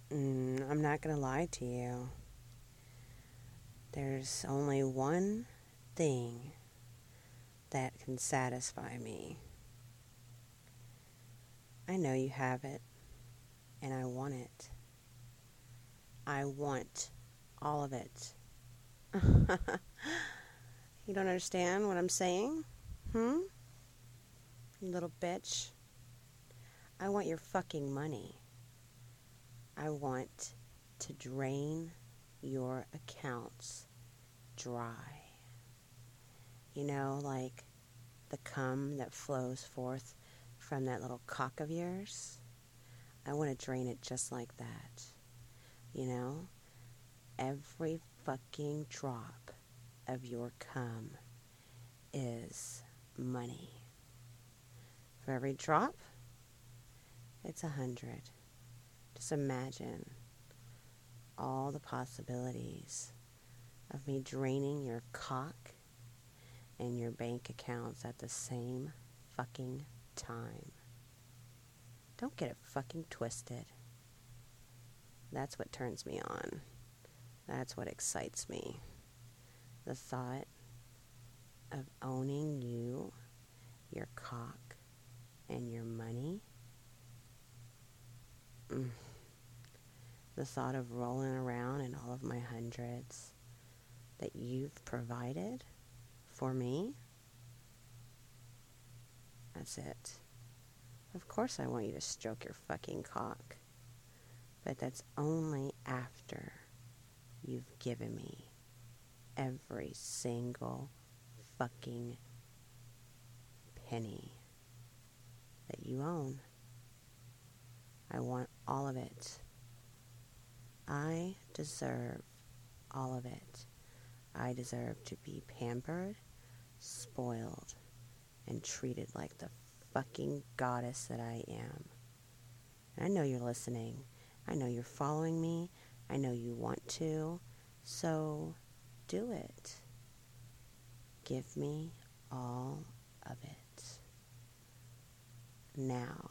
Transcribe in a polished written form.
I'm not going to lie to you. There's only one thing that can satisfy me. I know you have it, and I want it. I want all of it. You don't understand what I'm saying? You little bitch. I want your fucking money. I want to drain your accounts dry. You know, like the cum that flows forth from that little cock of yours. I want to drain it just like that. You know, every fucking drop of your cum is money. For every drop, it's 100. Just imagine all the possibilities of me draining your cock and your bank accounts at the same fucking time. Don't get it fucking twisted. That's what turns me on. That's what excites me. The thought of owning you, your cock, and your money. The thought of rolling around in all of my hundreds that you've provided for me. That's it. Of course I want you to stroke your fucking cock. But that's only after you've given me every single fucking penny that you own. I want all of it. I deserve all of it. I deserve to be pampered, spoiled, and treated like the fucking goddess that I am. And I know you're listening. I know you're following me. I know you want to. So do it. Give me all of it. Now.